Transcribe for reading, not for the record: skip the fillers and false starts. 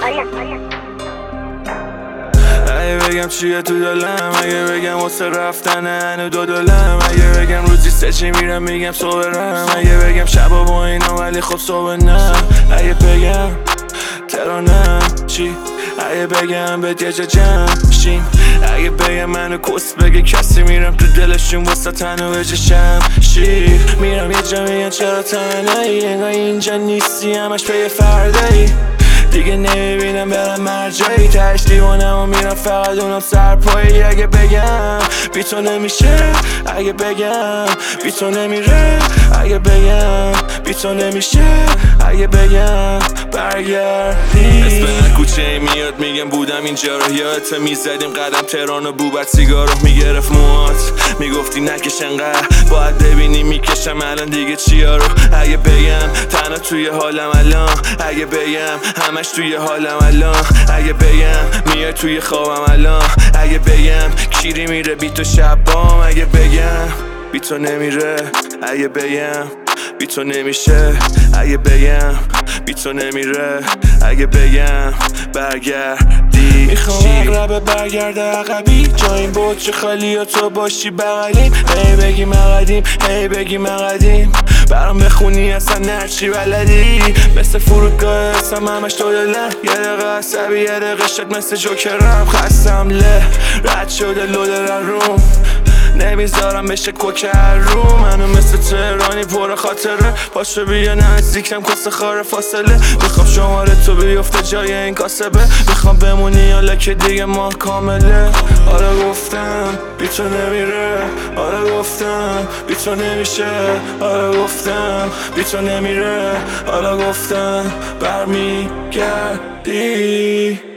اگه بگم چیه تو دلم، اگه بگم واسه رفتن هنو $2، اگه بگم روزی 3 چی میرم میگم صبح رم، اگه بگم شبا با اینا ولی خب صبح نه، اگه بگم ترانم چی، اگه بگم به دیگه جمع شیم، اگه بگم منو کس بگه کسی میرم تو دلشون واسه تنو بجشم شیر، میرم یه جا میگن چرا تنهایی، انگار اینجا نیستی همش پی فردایی، دیگه نمیبینم برم مرجایی، تهش دیوانم و میرم فقط اونم سرپایی، اگه بگم بی تو نمیشه، اگه بگم بی تو نمیره، اگه بگم بی تو نمیشه، اگه بگم برگردی. اسم کوچه ای میاد میگم بودم اینجا رو یادت، میزدیم قدم تهران و بوبت سیگارو میگرفت موهات، میگفتی نکش انقدر باید ببینی میکشم الان دیگه چیا رو، اگه بگم تنها توی حالم الان، اگه بگم همش توی حالم الان، اگه بگم میای توی خوابم الان، اگه بگم کیری میره بی تو شبام، اگه بگم بی تو نمیره، اگه بگم بی تو نمیشه، اگه بگم بی تو نمیره، اگه بگم برگردی. میخوام اقربه برگرده عقبی، جا این بود چه خالی و تو باشی بغلیم، هی بگیم عقدیم هی بگیم عقدیم، برام بخونی اصلا نرچی بلدی، مثل فرودگاه اسم همش $2، یه دقیقه عصبی یه دقیقه شد مثل جوکرم، خستم له رد شده لوده روم، نمیذارم بشه کوکر رو، منو مثل تهرانی پر خاطره، پاشو بیا نزدیکم کس خاره فاصله، میخوام شماره تو بیفته جای این کاسبه، میخوام بمونی حالا که دیگه ماه کامله، آره گفتم بی تو نمیره، آره گفتم بی تو نمیشه، آره گفتم بی تو نمیره، آره گفتم برمیگردی.